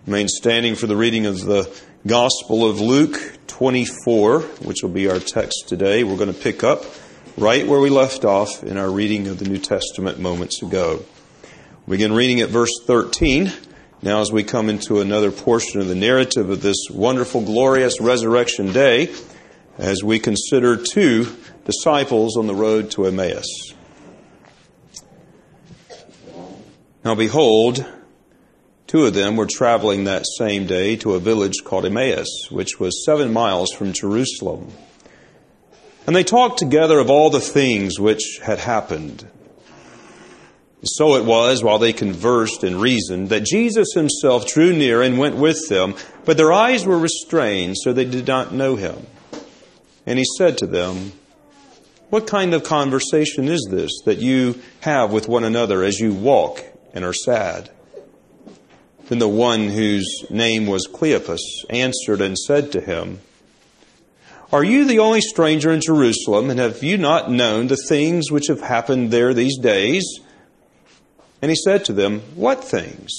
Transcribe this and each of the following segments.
Remain standing for the reading of the Gospel of Luke 24, which will be our text today. We're going to pick up right where we left off in our reading of the New Testament moments ago. We begin reading at verse 13. Now as we come into another portion of the narrative of this wonderful, glorious resurrection day, as we consider two disciples on the road to Emmaus. Now behold, two of them were traveling that same day to a village called Emmaus, which was 7 miles from Jerusalem. And they talked together of all the things which had happened. So it was, while they conversed and reasoned, that Jesus himself drew near and went with them, but their eyes were restrained, so they did not know him. And he said to them, "What kind of conversation is this that you have with one another as you walk and are sad?" Then the one whose name was Cleopas answered and said to him, "Are you the only stranger in Jerusalem, and have you not known the things which have happened there these days?" And he said to them, "What things?"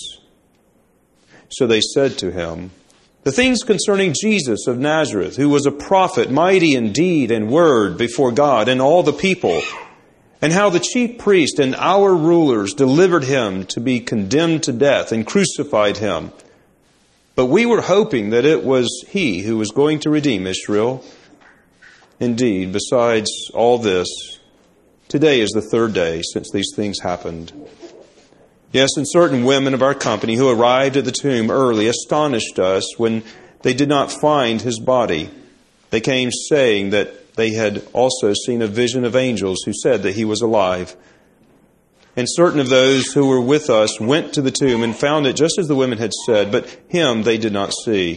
So they said to him, "The things concerning Jesus of Nazareth, who was a prophet, mighty in deed and word before God and all the people, and how the chief priest and our rulers delivered him to be condemned to death and crucified him. But we were hoping that it was he who was going to redeem Israel. Indeed, besides all this, today is the third day since these things happened. Yes, and certain women of our company who arrived at the tomb early astonished us when they did not find his body. They came saying that they had also seen a vision of angels who said that he was alive. And certain of those who were with us went to the tomb and found it just as the women had said, but him they did not see."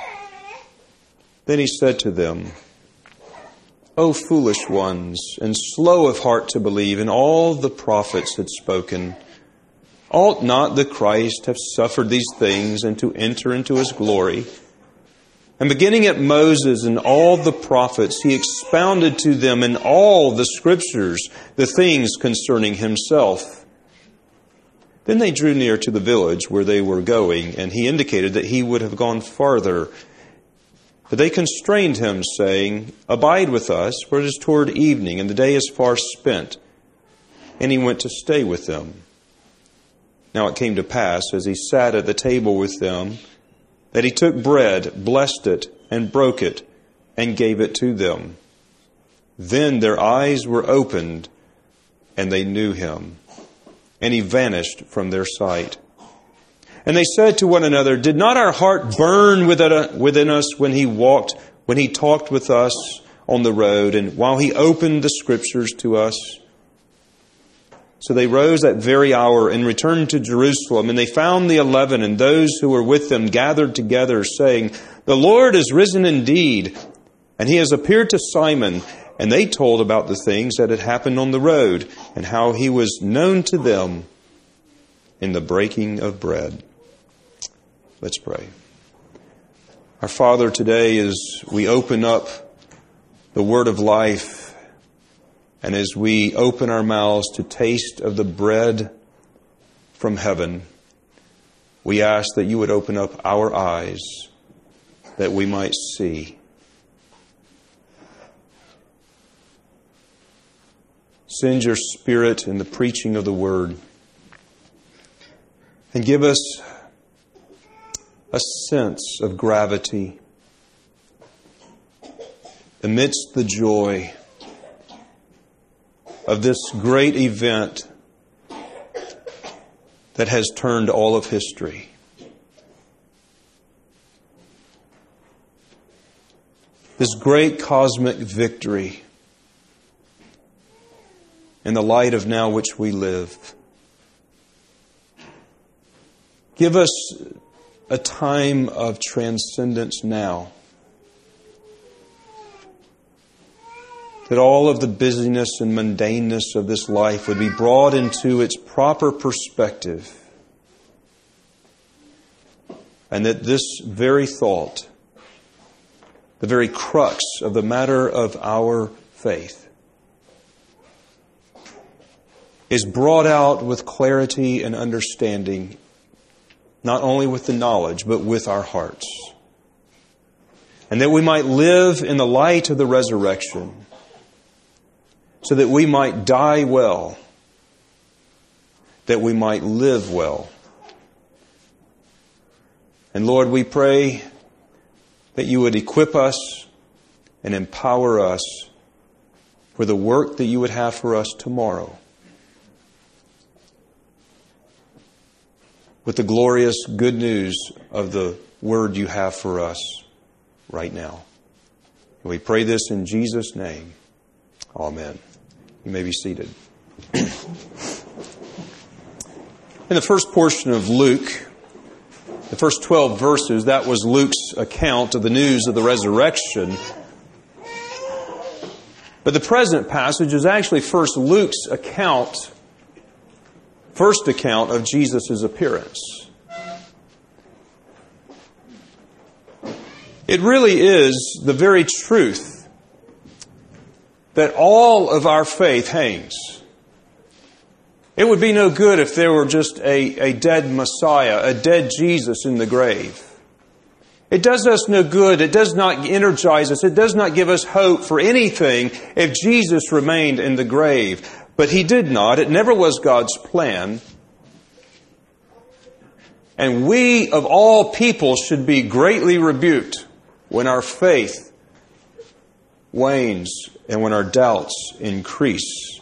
Then he said to them, "O foolish ones, and slow of heart to believe in all the prophets had spoken. Ought not the Christ have suffered these things and to enter into his glory?" And beginning at Moses and all the prophets, he expounded to them in all the Scriptures the things concerning himself. Then they drew near to the village where they were going, and he indicated that he would have gone farther. But they constrained him, saying, "Abide with us, for it is toward evening, and the day is far spent." And he went to stay with them. Now it came to pass, as he sat at the table with them, that he took bread, blessed it, and broke it, and gave it to them. Then their eyes were opened, and they knew him, and he vanished from their sight. And they said to one another, "Did not our heart burn within us when he talked with us on the road, and while he opened the Scriptures to us?" So they rose that very hour and returned to Jerusalem, and they found the 11 and those who were with them gathered together, saying, "The Lord is risen indeed, and he has appeared to Simon." And they told about the things that had happened on the road, and how he was known to them in the breaking of bread. Let's pray. Our Father, today as we open up the Word of life, and as we open our mouths to taste of the bread from heaven, we ask that you would open up our eyes that we might see. Send your Spirit in the preaching of the Word, and give us a sense of gravity amidst the joy of this great event that has turned all of history. This great cosmic victory in the light of now which we live. Give us a time of transcendence now, that all of the busyness and mundaneness of this life would be brought into its proper perspective, and that this very thought, the very crux of the matter of our faith, is brought out with clarity and understanding not only with the knowledge, but with our hearts. And that we might live in the light of the resurrection, so that we might die well, that we might live well. And Lord, we pray that you would equip us and empower us for the work that you would have for us tomorrow, with the glorious good news of the word you have for us right now. And we pray this in Jesus' name. Amen. You may be seated. In the first portion of Luke, the first 12 verses, that was Luke's account of the news of the resurrection. But the present passage is actually first Luke's first account of Jesus' appearance. It really is the very truth that all of our faith hangs. It would be no good if there were just a dead Messiah, a dead Jesus in the grave. It does us no good. It does not energize us. It does not give us hope for anything if Jesus remained in the grave. But He did not. It never was God's plan. And we, of all people, should be greatly rebuked when our faith wanes and when our doubts increase.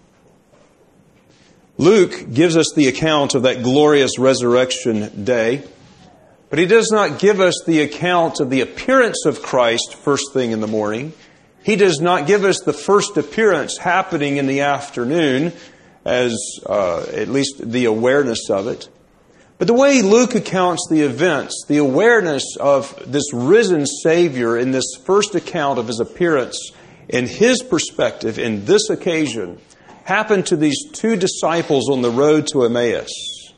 Luke gives us the account of that glorious resurrection day, but he does not give us the account of the appearance of Christ first thing in the morning. He does not give us the first appearance happening in the afternoon, as at least the awareness of it. But the way Luke accounts the events, the awareness of this risen Savior in this first account of His appearance, in His perspective, in this occasion, happened to these two disciples on the road to Emmaus.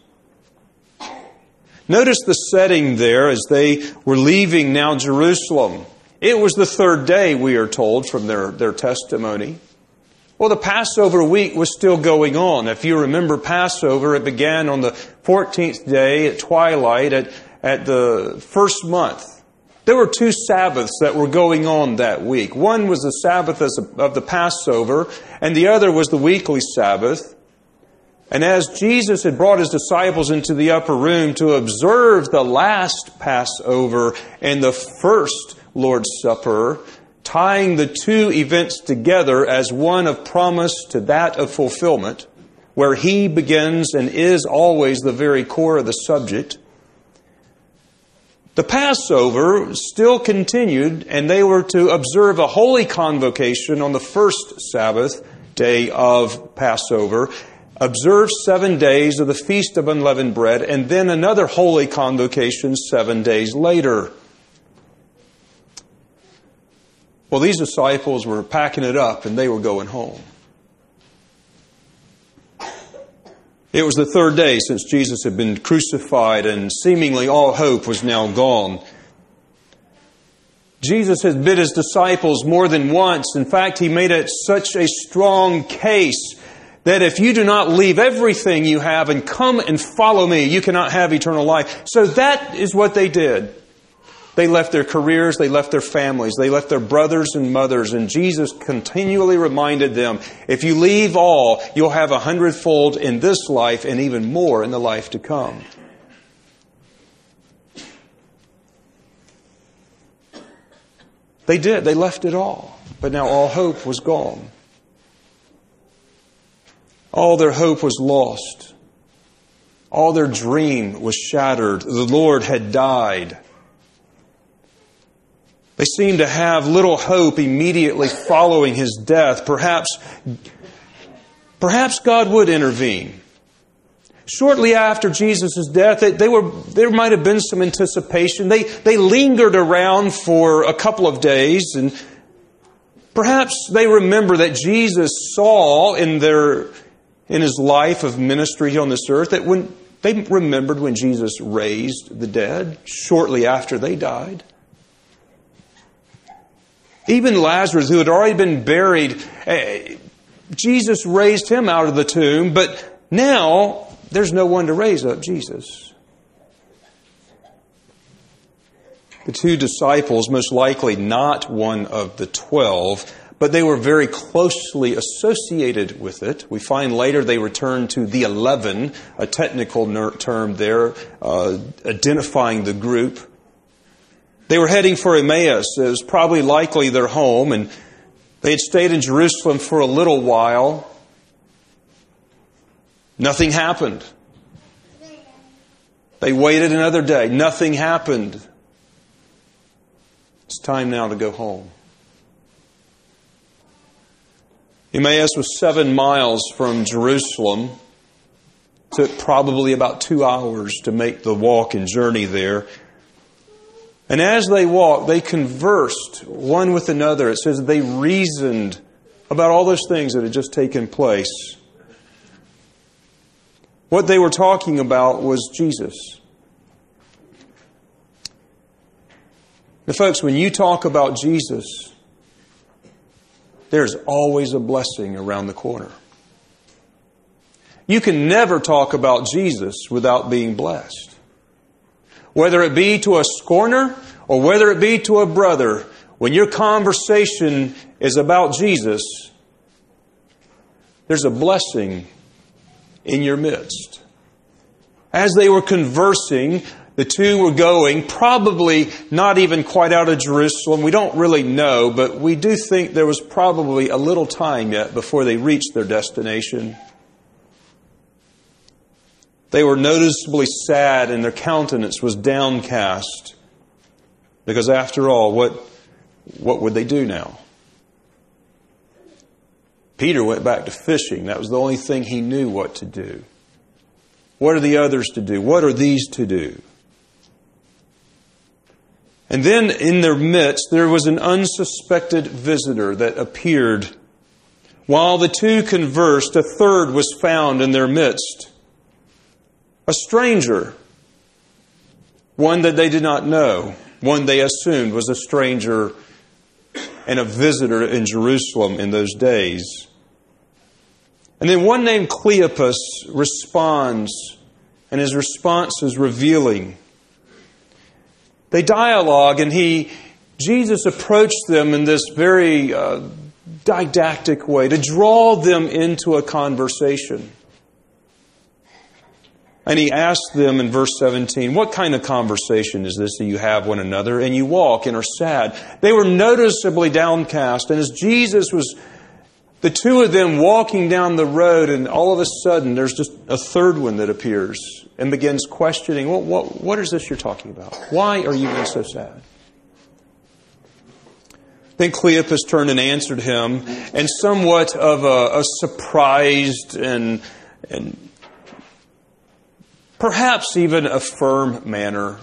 Notice the setting there as they were leaving now Jerusalem. It was the third day, we are told from their testimony. Well, the Passover week was still going on. If you remember Passover, it began on the 14th day at twilight at the first month. There were two Sabbaths that were going on that week. One was the Sabbath of the Passover, and the other was the weekly Sabbath. And as Jesus had brought His disciples into the upper room to observe the last Passover and the first Lord's Supper, tying the two events together as one of promise to that of fulfillment, where He begins and is always the very core of the subject, the Passover still continued, and they were to observe a holy convocation on the first Sabbath day of Passover, observe 7 days of the Feast of Unleavened Bread, and then another holy convocation 7 days later. Well, these disciples were packing it up and they were going home. It was the third day since Jesus had been crucified and seemingly all hope was now gone. Jesus had bid His disciples more than once. In fact, He made it such a strong case that if you do not leave everything you have and come and follow me, you cannot have eternal life. So that is what they did. They left their careers, they left their families, they left their brothers and mothers, and Jesus continually reminded them, if you leave all, you'll have 100-fold in this life and even more in the life to come. They did, they left it all, but now all hope was gone. All their hope was lost. All their dream was shattered. The Lord had died. They seemed to have little hope immediately following His death. Perhaps God would intervene. Shortly after Jesus' death, there might have been some anticipation. They lingered around for a couple of days, and perhaps they remember that Jesus saw in His life of ministry on this earth, that when they remembered when Jesus raised the dead shortly after they died. Even Lazarus, who had already been buried, Jesus raised him out of the tomb, but now there's no one to raise up Jesus. The two disciples, most likely not one of the 12, but they were very closely associated with it. We find later they returned to the 11, a technical term there, identifying the group. They were heading for Emmaus. It was probably likely their home, and they had stayed in Jerusalem for a little while. Nothing happened. They waited another day. Nothing happened. It's time now to go home. Emmaus was 7 miles from Jerusalem. It took probably about 2 hours to make the walk and journey there. And as they walked, they conversed one with another. It says they reasoned about all those things that had just taken place. What they were talking about was Jesus. Now, folks, when you talk about Jesus, there's always a blessing around the corner. You can never talk about Jesus without being blessed. Whether it be to a scorner or whether it be to a brother, when your conversation is about Jesus, there's a blessing in your midst. As they were conversing, the two were going, probably not even quite out of Jerusalem. We don't really know, but we do think there was probably a little time yet before they reached their destination. They were noticeably sad and their countenance was downcast. Because after all, what would they do now? Peter went back to fishing. That was the only thing he knew what to do. What are the others to do? What are these to do? And then in their midst, there was an unsuspected visitor that appeared. While the two conversed, a third was found in their midst. A stranger. One that they did not know. One they assumed was a stranger and a visitor in Jerusalem in those days. And then one named Cleopas responds, and his response is revealing. They dialogue, and Jesus approached them in this very didactic way to draw them into a conversation. And he asked them in verse 17, what kind of conversation is this that you have one another and you walk and are sad? They were noticeably downcast. And as Jesus was, the two of them walking down the road, and all of a sudden there's just a third one that appears and begins questioning, what is this you're talking about? Why are you being so sad? Then Cleopas turned and answered him in somewhat of a surprised and perhaps even a firm manner.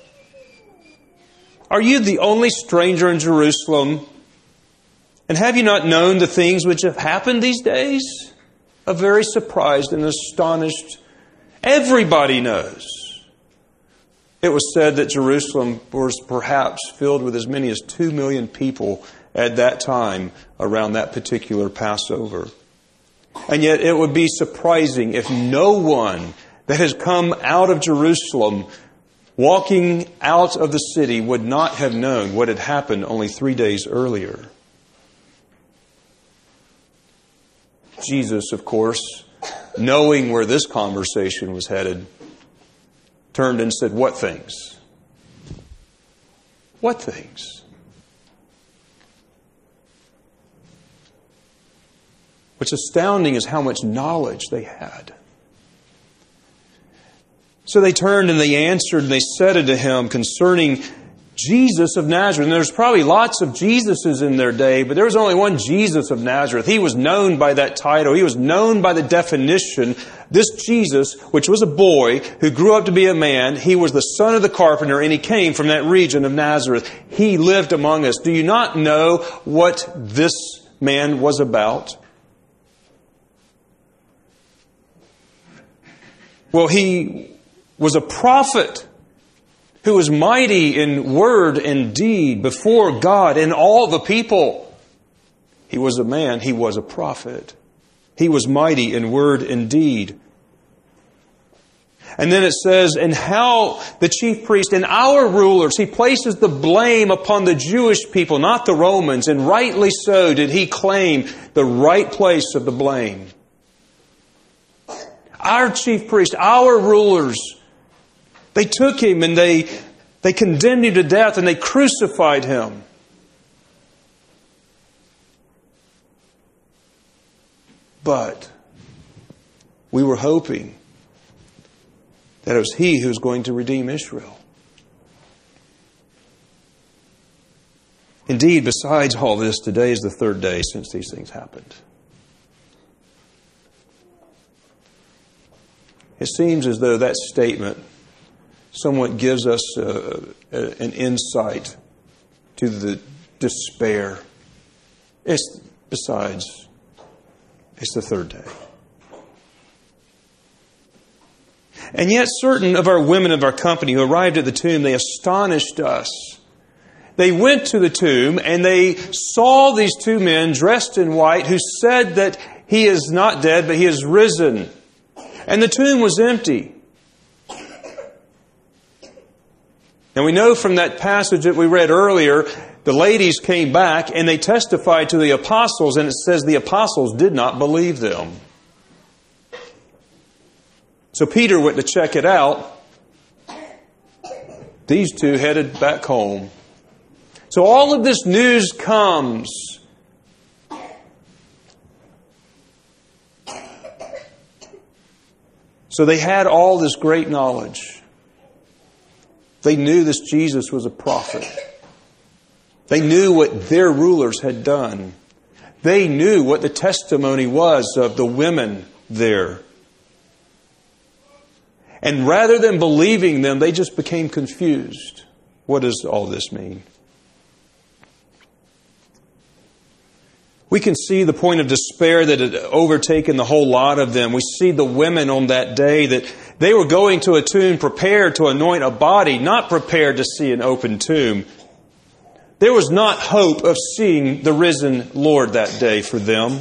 Are you the only stranger in Jerusalem? And have you not known the things which have happened these days? A very surprised and astonished. Everybody knows. It was said that Jerusalem was perhaps filled with as many as 2 million people at that time around that particular Passover. And yet it would be surprising if no one that has come out of Jerusalem, walking out of the city, would not have known what had happened only 3 days earlier. Jesus, of course, knowing where this conversation was headed, turned and said, what things? What things? What's astounding is how much knowledge they had. So they turned and they answered and they said unto him concerning Jesus of Nazareth. And there's probably lots of Jesuses in their day, but there was only one Jesus of Nazareth. He was known by that title. He was known by the definition. This Jesus, which was a boy who grew up to be a man, he was the son of the carpenter, and he came from that region of Nazareth. He lived among us. Do you not know what this man was about? Well, he was a prophet who was mighty in word and deed before God and all the people. He was a man, he was a prophet. He was mighty in word and deed. And then it says, and how the chief priest and our rulers, he places the blame upon the Jewish people, not the Romans, and rightly so did he claim the right place of the blame. Our chief priest, our rulers, they took him and they condemned him to death and they crucified him. But we were hoping that it was He who was going to redeem Israel. Indeed, besides all this, today is the third day since these things happened. It seems as though that statement somewhat gives us an insight to the despair. It's the third day. And yet certain of our women of our company who arrived at the tomb, they astonished us. They went to the tomb and they saw these two men dressed in white who said that he is not dead, but he is risen. And the tomb was empty. Now we know from that passage that we read earlier, the ladies came back and they testified to the apostles, and it says the apostles did not believe them. So Peter went to check it out. These two headed back home. So all of this news comes. So they had all this great knowledge. They knew this Jesus was a prophet. They knew what their rulers had done. They knew what the testimony was of the women there. And rather than believing them, they just became confused. What does all this mean? We can see the point of despair that had overtaken the whole lot of them. We see the women on that day that they were going to a tomb prepared to anoint a body, not prepared to see an open tomb. There was not hope of seeing the risen Lord that day for them.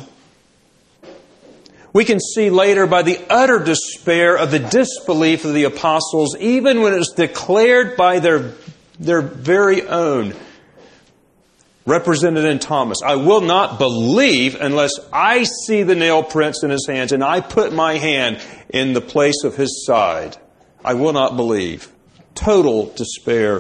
We can see later by the utter despair of the disbelief of the apostles, even when it was declared by their very own, represented in Thomas, I will not believe unless I see the nail prints in his hands and I put my hand in the place of his side. I will not believe. Total despair.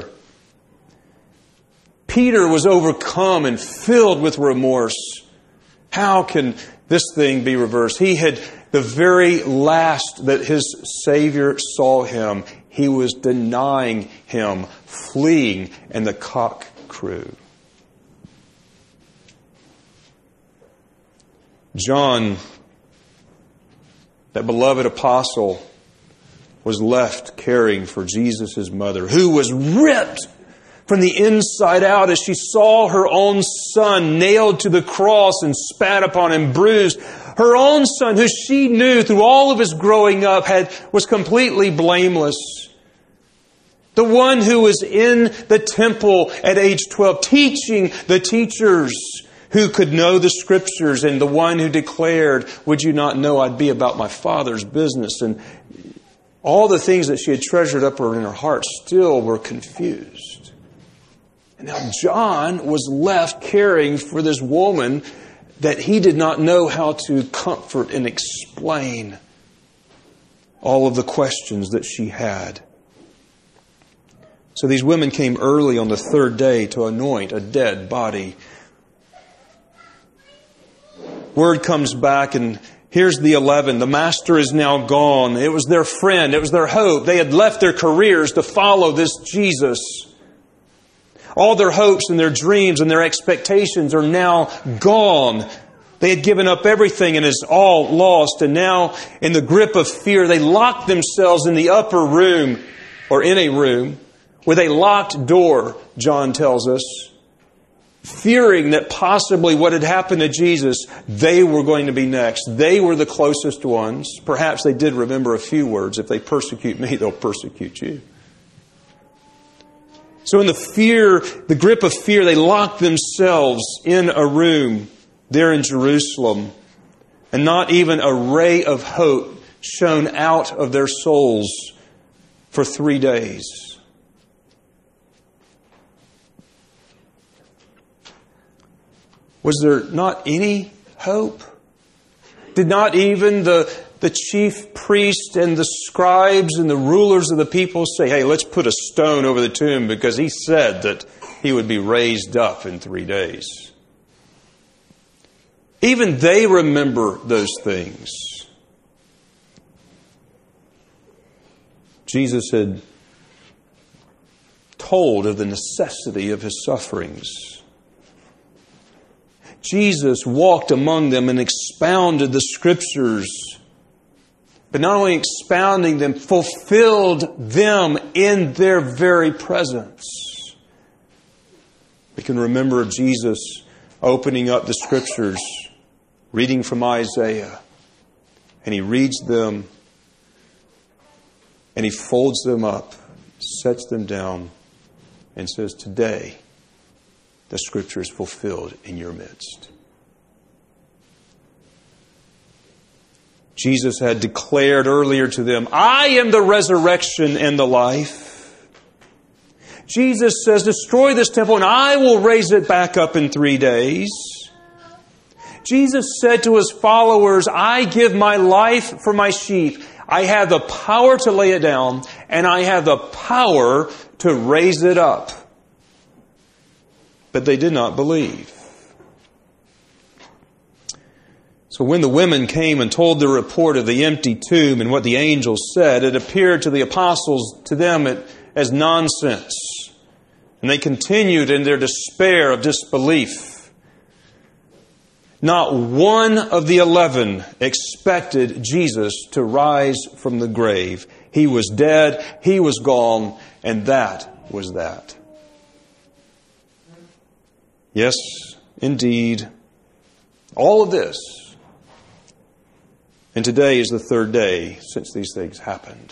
Peter was overcome and filled with remorse. How can this thing be reversed? He had, the very last that his Savior saw him, he was denying him, fleeing, and the cock crew. John, that beloved apostle, was left caring for Jesus' mother, who was ripped from the inside out as she saw her own son nailed to the cross and spat upon and bruised. Her own son, who she knew through all of his growing up, was completely blameless. The one who was in the temple at age 12, teaching the teachers who could know the Scriptures, and the one who declared, would you not know I'd be about my Father's business? And all the things that she had treasured up in her heart still were confused. And now John was left caring for this woman that he did not know how to comfort and explain all of the questions that she had. So these women came early on the third day to anoint a dead body. Word comes back, and here's the 11. The master is now gone. It was their friend. It was their hope. They had left their careers to follow this Jesus. All their hopes and their dreams and their expectations are now gone. They had given up everything and it's all lost. And now, in the grip of fear, they locked themselves in the upper room, or in a room, with a locked door, John tells us, fearing that possibly what had happened to Jesus, they were going to be next. They were the closest ones. Perhaps they did remember a few words. If they persecute me, they'll persecute you. So in the grip of fear, they locked themselves in a room there in Jerusalem. And not even a ray of hope shone out of their souls for 3 days. Was there not any hope? Did not even the chief priest and the scribes and the rulers of the people say, hey, let's put a stone over the tomb because he said that he would be raised up in 3 days? Even they remember those things. Jesus had told of the necessity of His sufferings. Jesus walked among them and expounded the Scriptures. But not only expounding them, fulfilled them in their very presence. We can remember Jesus opening up the Scriptures, reading from Isaiah, and He reads them, and He folds them up, sets them down, and says, today, the Scripture is fulfilled in your midst. Jesus had declared earlier to them, I am the resurrection and the life. Jesus says, destroy this temple and I will raise it back up in 3 days. Jesus said to His followers, I give my life for my sheep. I have the power to lay it down and I have the power to raise it up. But they did not believe. So when the women came and told the report of the empty tomb and what the angel said, it appeared to the apostles, to them, as nonsense. And they continued in their despair of disbelief. Not one of the 11 expected Jesus to rise from the grave. He was dead, He was gone, and that was that. Yes, indeed, all of this. And today is the 3rd day since these things happened.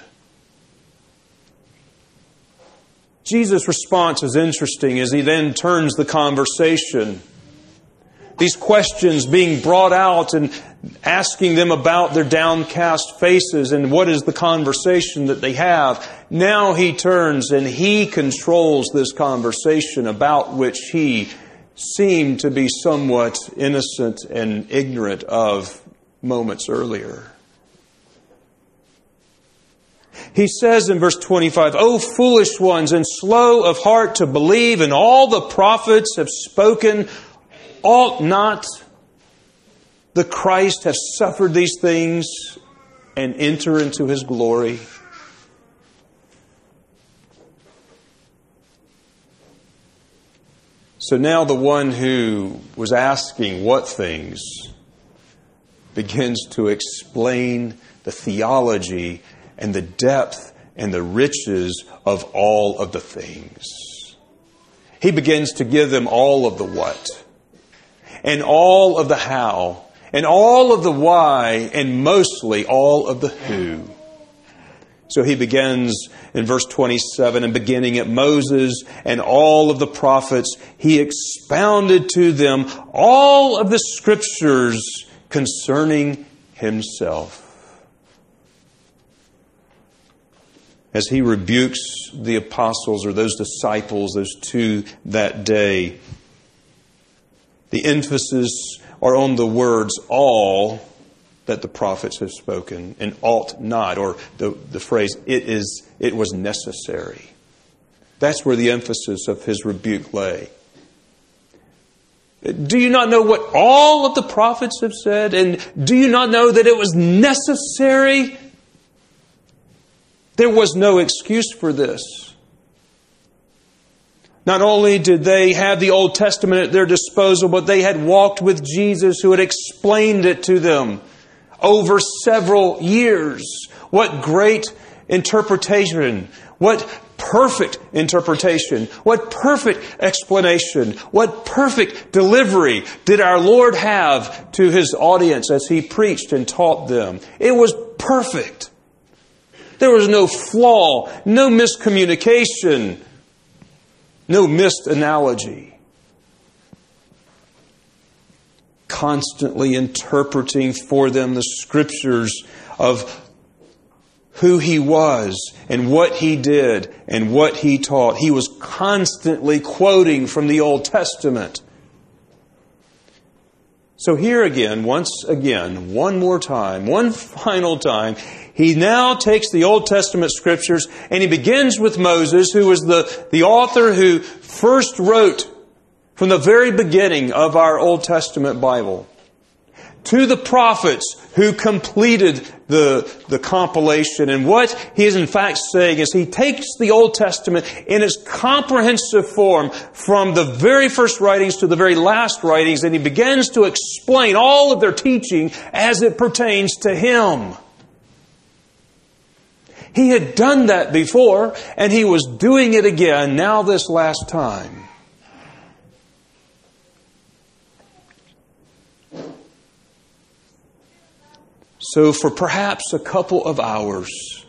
Jesus' response is interesting as He then turns the conversation. These questions being brought out and asking them about their downcast faces and what is the conversation that they have. Now He turns and He controls this conversation about which He seemed to be somewhat innocent and ignorant of moments earlier. He says in verse 25, O foolish ones and slow of heart to believe, and all the prophets have spoken, ought not the Christ have suffered these things and enter into His glory? So now the one who was asking what things begins to explain the theology and the depth and the riches of all of the things. He begins to give them all of the what, and all of the how, and all of the why, and mostly all of the who. So He begins in verse 27, and beginning at Moses and all of the prophets, He expounded to them all of the Scriptures concerning Himself. As He rebukes the apostles or those disciples, those two that day, the emphasis are on the words all that the prophets have spoken, and ought not, or the phrase, it was necessary. That's where the emphasis of His rebuke lay. Do you not know what all of the prophets have said? And do you not know that it was necessary? There was no excuse for this. Not only did they have the Old Testament at their disposal, but they had walked with Jesus who had explained it to them over several years. What great interpretation. What perfect interpretation. What perfect explanation. What perfect delivery did our Lord have to His audience as He preached and taught them. It was perfect. There was no flaw, no miscommunication, no missed analogy. Constantly interpreting for them the Scriptures of who He was and what He did and what He taught. He was constantly quoting from the Old Testament. So here again, once again, one more time, one final time, he now takes the Old Testament Scriptures and he begins with Moses, who was the author who first wrote from the very beginning of our Old Testament Bible, to the prophets who completed the compilation. And what he is in fact saying is he takes the Old Testament in its comprehensive form from the very first writings to the very last writings, and he begins to explain all of their teaching as it pertains to him. He had done that before, and he was doing it again now this last time. So for perhaps a couple of hours,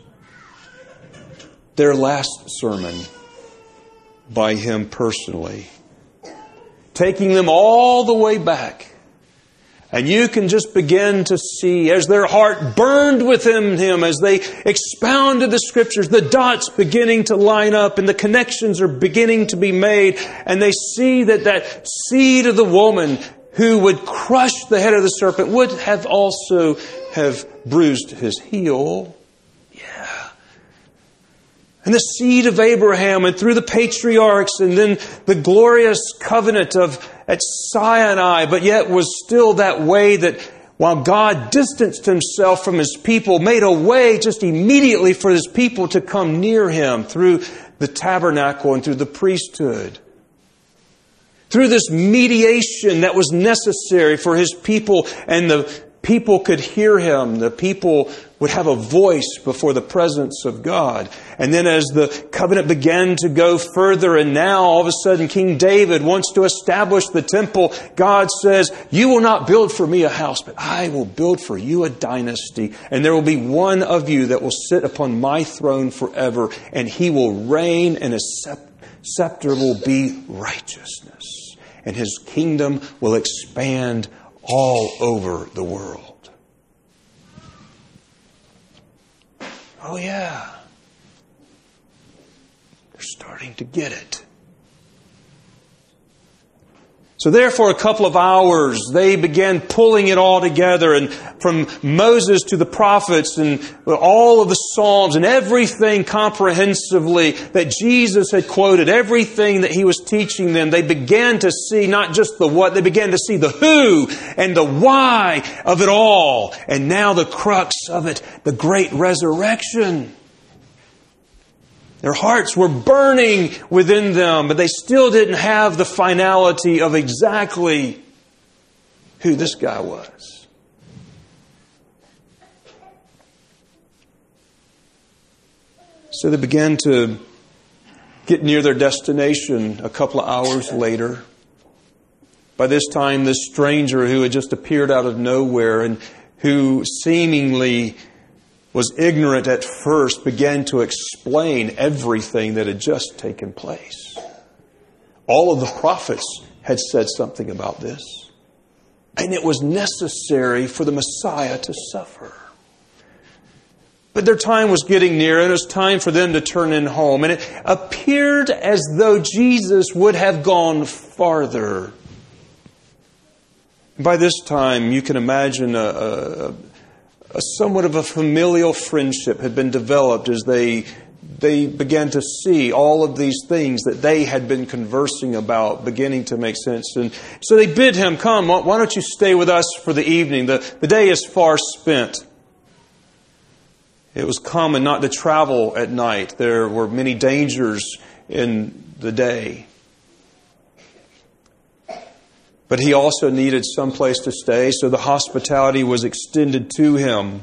their last sermon by him personally, taking them all the way back. And you can just begin to see, as their heart burned within him, as they expounded the Scriptures, the dots beginning to line up and the connections are beginning to be made. And they see that seed of the woman who would crush the head of the serpent would have also have bruised his heel. Yeah. And the seed of Abraham, and through the patriarchs, and then the glorious covenant at Sinai, but yet was still that way that while God distanced Himself from His people, made a way just immediately for His people to come near Him through the tabernacle and through the priesthood. Through this mediation that was necessary for His people, and the people could hear Him. The people would have a voice before the presence of God. And then as the covenant began to go further, and now all of a sudden King David wants to establish the temple, God says, "You will not build for me a house, but I will build for you a dynasty. And there will be one of you that will sit upon my throne forever, and he will reign, and his scepter will be righteousness. And his kingdom will expand all over the world." Oh yeah. They're starting to get it. So there for a couple of hours, they began pulling it all together, and from Moses to the prophets and all of the Psalms and everything comprehensively that Jesus had quoted, everything that He was teaching them, they began to see not just the what, they began to see the who and the why of it all. And now the crux of it, the great resurrection. Their hearts were burning within them, but they still didn't have the finality of exactly who this guy was. So they began to get near their destination a couple of hours later. By this time, this stranger who had just appeared out of nowhere and who seemingly was ignorant at first began to explain everything that had just taken place. All of the prophets had said something about this. And it was necessary for the Messiah to suffer. But their time was getting near, and it was time for them to turn in home. And it appeared as though Jesus would have gone farther. By this time, you can imagine a somewhat of a familial friendship had been developed as they began to see all of these things that they had been conversing about beginning to make sense. And so they bid him, "Come, why don't you stay with us for the evening? The day is far spent." It was common not to travel at night. There were many dangers in the day. But he also needed some place to stay, so the hospitality was extended to him.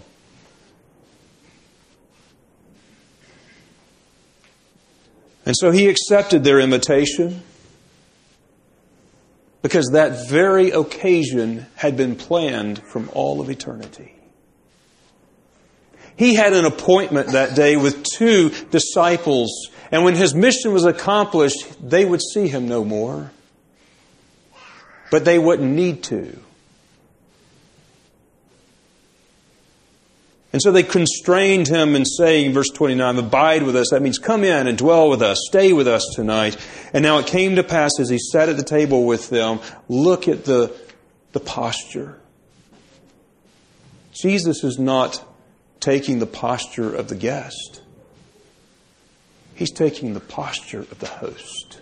And so he accepted their invitation because that very occasion had been planned from all of eternity. He had an appointment that day with 2 disciples, and when his mission was accomplished, they would see him no more. But they wouldn't need to. And so they constrained him in saying, verse 29, abide with us. That means come in and dwell with us. Stay with us tonight. And now it came to pass as he sat at the table with them, look at the posture. Jesus is not taking the posture of the guest. He's taking the posture of the host.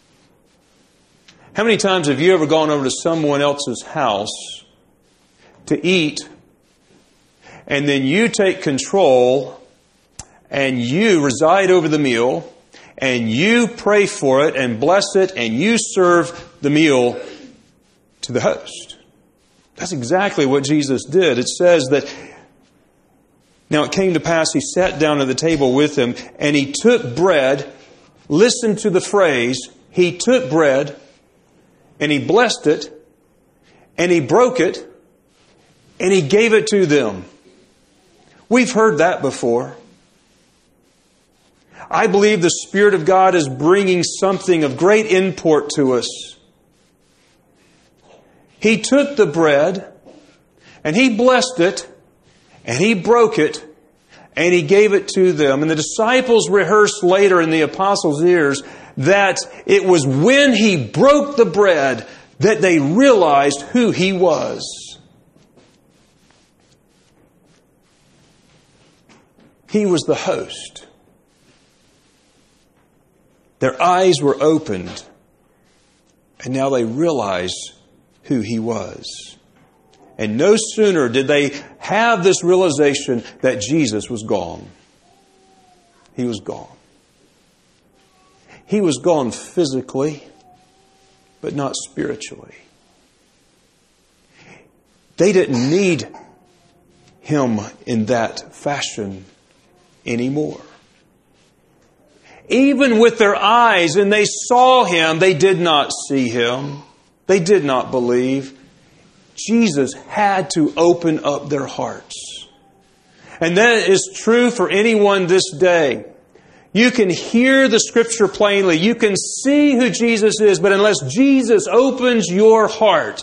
How many times have you ever gone over to someone else's house to eat, and then you take control and you reside over the meal and you pray for it and bless it and you serve the meal to the host? That's exactly what Jesus did. It says that, now it came to pass, he sat down at the table with them, and he took bread. Listen to the phrase. He took bread, and he blessed it, and he broke it, and he gave it to them. We've heard that before. I believe the Spirit of God is bringing something of great import to us. He took the bread, and he blessed it, and he broke it, and he gave it to them. And the disciples rehearsed later in the apostles' ears that it was when he broke the bread that they realized who he was. He was the host. Their eyes were opened, and now they realized who he was. And no sooner did they have this realization that Jesus was gone. He was gone. He was gone physically, but not spiritually. They didn't need him in that fashion anymore. Even with their eyes, and they saw him, they did not see him. They did not believe. Jesus had to open up their hearts. And that is true for anyone this day. You can hear the Scripture plainly. You can see who Jesus is, but unless Jesus opens your heart,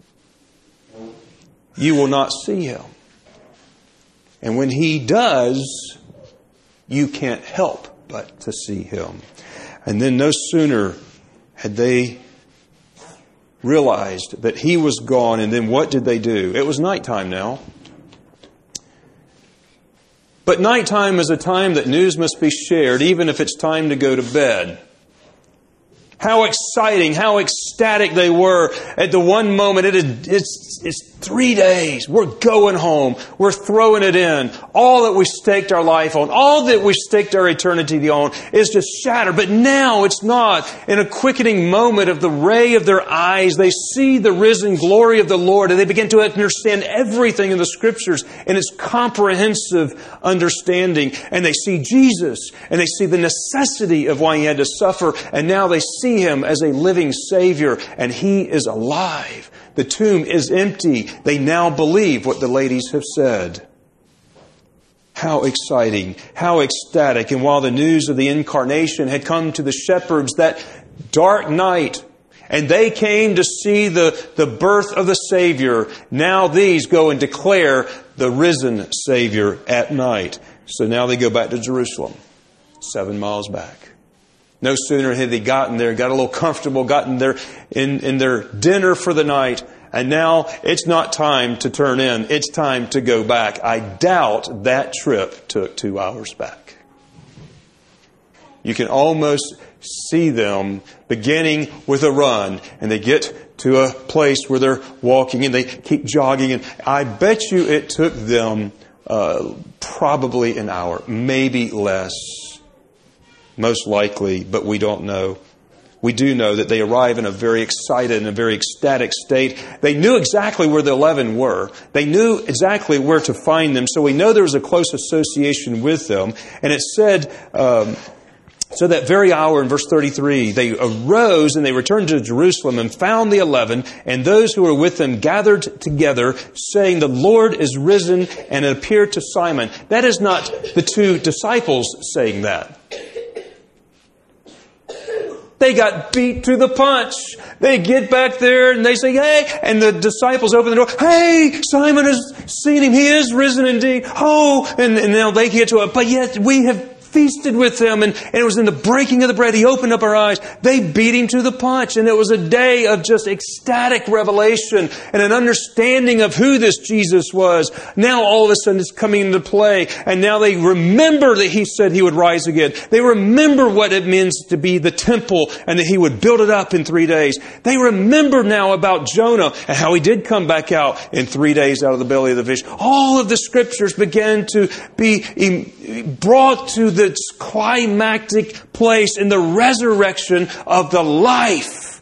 you will not see him. And when he does, you can't help but to see him. And then no sooner had they realized that he was gone, and then what did they do? It was nighttime now. But nighttime is a time that news must be shared, even if it's time to go to bed. How exciting, how ecstatic they were at the one moment. It's 3 days. We're going home. We're throwing it in. All that we staked our life on, all that we staked our eternity on is just shattered. But now it's not. In a quickening moment of the ray of their eyes, they see the risen glory of the Lord, and they begin to understand everything in the Scriptures in its comprehensive understanding. And they see Jesus, and they see the necessity of why he had to suffer, and now they see him as a living Savior, and he is alive. The tomb is empty. They now believe what the ladies have said. How exciting, how ecstatic. And while the news of the incarnation had come to the shepherds that dark night, and they came to see the birth of the Savior, now these go and declare the risen Savior at night. So now they go back to Jerusalem, 7 miles back. No sooner had they gotten there, got a little comfortable, gotten there in their dinner for the night, and now it's not time to turn in. It's time to go back. I doubt that trip took 2 hours back. You can almost see them beginning with a run, and they get to a place where they're walking, and they keep jogging, and I bet you it took them probably an hour, maybe less. Most likely, but we don't know. We do know that they arrive in a very excited and a very ecstatic state. They knew exactly where the 11 were. They knew exactly where to find them. So we know there was a close association with them. And it said, so that very hour in verse 33, they arose and they returned to Jerusalem and found the 11, and those who were with them gathered together, saying, the Lord is risen, and it appeared to Simon. That is not the 2 disciples saying that. they got beat to the punch. They get back there and they say, hey, and the disciples open the door. Hey, Simon has seen Him. He is risen indeed. Oh, and now they get to it. But yet we have feasted with Him, and it was in the breaking of the bread He opened up our eyes. They beat Him to the punch, and it was a day of just ecstatic revelation and an understanding of who this Jesus was. Now all of a sudden it's coming into play, and now they remember that He said He would rise again. They remember what it means to be the temple and that He would build it up in 3 days. They remember now about Jonah and how he did come back out in 3 days out of the belly of the fish. All of the Scriptures began to be brought to this climactic place in the resurrection of the life.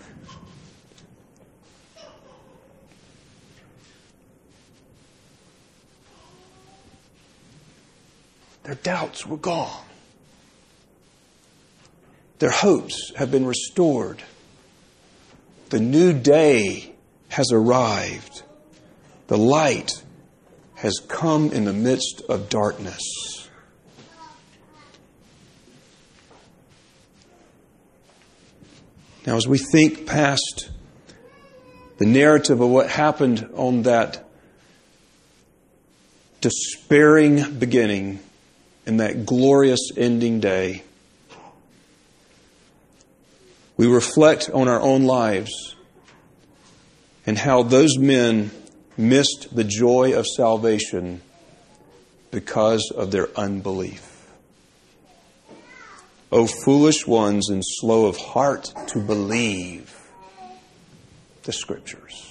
Their doubts were gone. Their hopes have been restored. The new day has arrived. The light has come in the midst of darkness. Now, as we think past the narrative of what happened on that despairing beginning and that glorious ending day, we reflect on our own lives and how those men missed the joy of salvation because of their unbelief. O foolish ones and slow of heart to believe the Scriptures.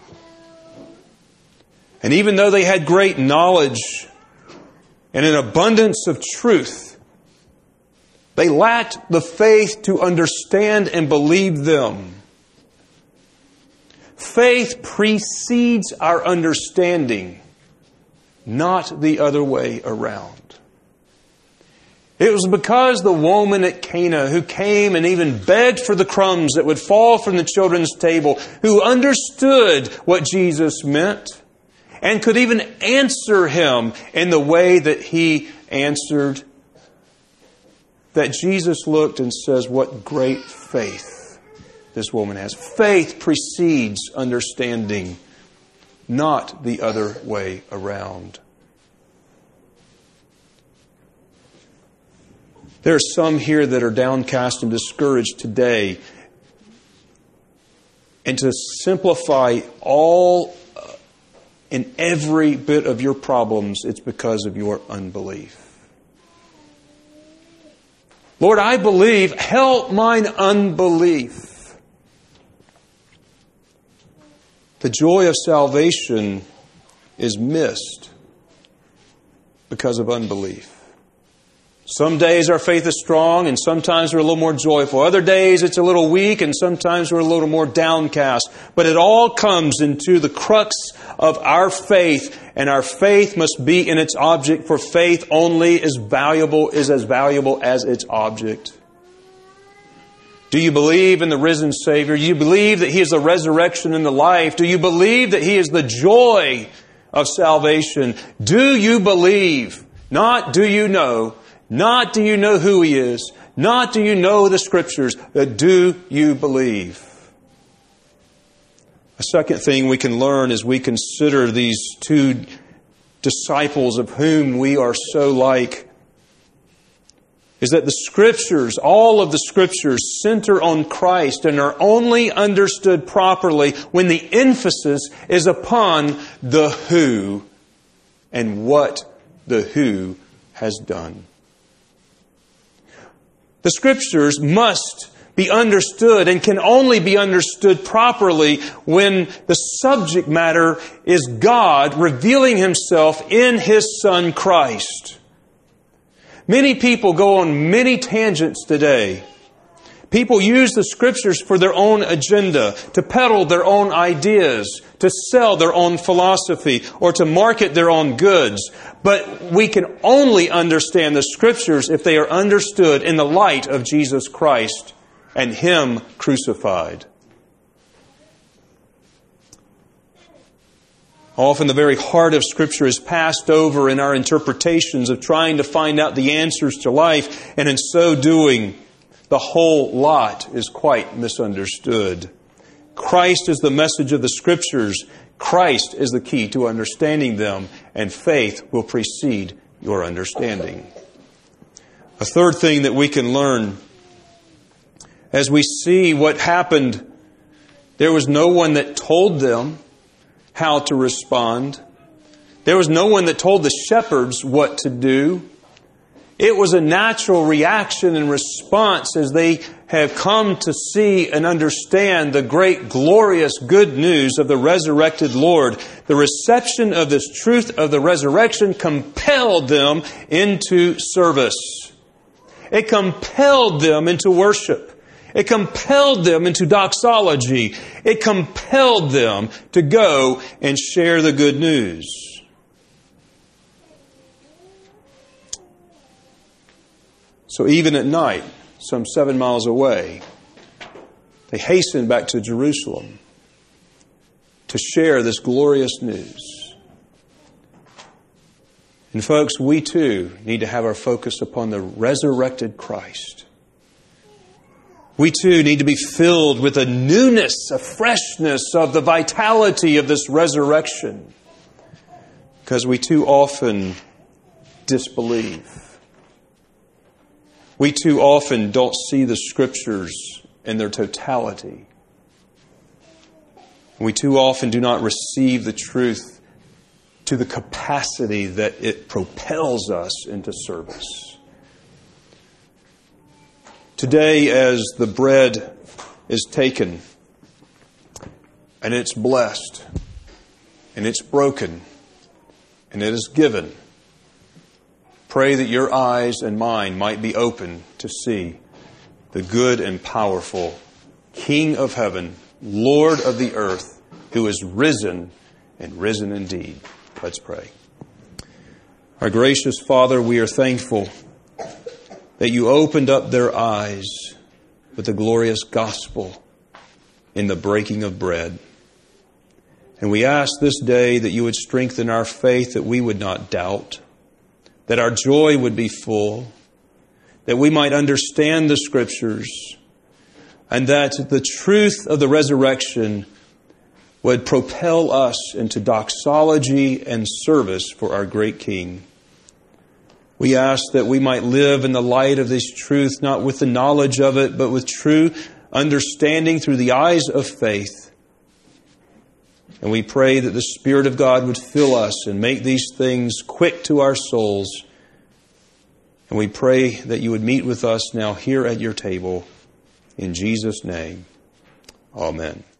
And even though they had great knowledge and an abundance of truth, they lacked the faith to understand and believe them. Faith precedes our understanding, not the other way around. It was because the woman at Cana who came and even begged for the crumbs that would fall from the children's table, who understood what Jesus meant and could even answer Him in the way that He answered, that Jesus looked and says, what great faith this woman has. Faith precedes understanding, not the other way around. There are some here that are downcast and discouraged today. And to simplify all and every bit of your problems, it's because of your unbelief. Lord, I believe, help mine unbelief. The joy of salvation is missed because of unbelief. Some days our faith is strong and sometimes we're a little more joyful. Other days it's a little weak and sometimes we're a little more downcast. But it all comes into the crux of our faith, and our faith must be in its object, for faith only is as valuable as its object. Do you believe in the risen Savior? Do you believe that He is the resurrection and the life? Do you believe that He is the joy of salvation? Do you believe? Not do you know. Not do you know who He is. Not do you know the Scriptures. But do you believe? A second thing we can learn as we consider these two disciples of whom we are so like is that the Scriptures, all of the Scriptures, center on Christ and are only understood properly when the emphasis is upon the who and what the who has done. The Scriptures must be understood and can only be understood properly when the subject matter is God revealing Himself in His Son Christ. Many people go on many tangents today. People use the Scriptures for their own agenda, to peddle their own ideas, to sell their own philosophy, or to market their own goods. But we can only understand the Scriptures if they are understood in the light of Jesus Christ and Him crucified. Often the very heart of Scripture is passed over in our interpretations of trying to find out the answers to life, and in so doing, the whole lot is quite misunderstood. Christ is the message of the Scriptures. Christ is the key to understanding them, and faith will precede your understanding. A third thing that we can learn as we see what happened, there was no one that told them how to respond. There was no one that told the shepherds what to do. It was a natural reaction and response as they have come to see and understand the great, glorious good news of the resurrected Lord. The reception of this truth of the resurrection compelled them into service. It compelled them into worship. It compelled them into doxology. It compelled them to go and share the good news. So even at night, some 7 miles away, they hastened back to Jerusalem to share this glorious news. And folks, we too need to have our focus upon the resurrected Christ. We too need to be filled with a newness, a freshness of the vitality of this resurrection. Because we too often disbelieve. We too often don't see the Scriptures in their totality. We too often do not receive the truth to the capacity that it propels us into service. Today, as the bread is taken, and it's blessed, and it's broken, and it is given, pray that your eyes and mine might be open to see the good and powerful King of heaven, Lord of the earth, who is risen and risen indeed. Let's pray. Our gracious Father, we are thankful that you opened up their eyes with the glorious gospel in the breaking of bread. And we ask this day that you would strengthen our faith, that we would not doubt, that our joy would be full, that we might understand the Scriptures, and that the truth of the resurrection would propel us into doxology and service for our great King. We ask that we might live in the light of this truth, not with the knowledge of it, but with true understanding through the eyes of faith. And we pray that the Spirit of God would fill us and make these things quick to our souls. And we pray that you would meet with us now here at your table. In Jesus' name, amen.